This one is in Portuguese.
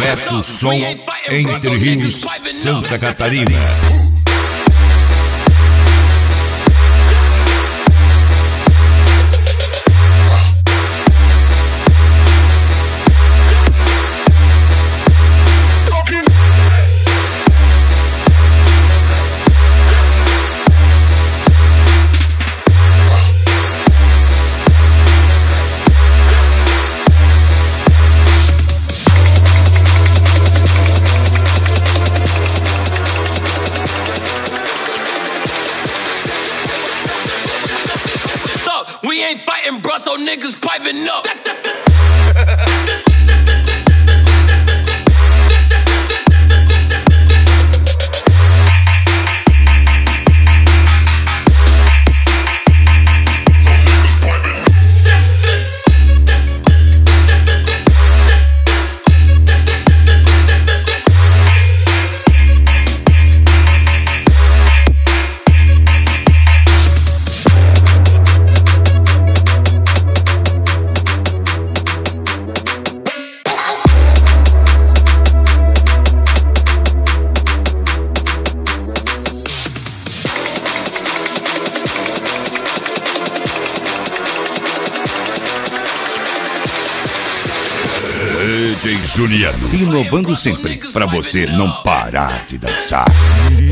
Beto Som, Entre Rios, Santa Catarina. We ain't fighting, bro, so niggas piping up. DJ Juliano, inovando sempre, pra você não parar de dançar.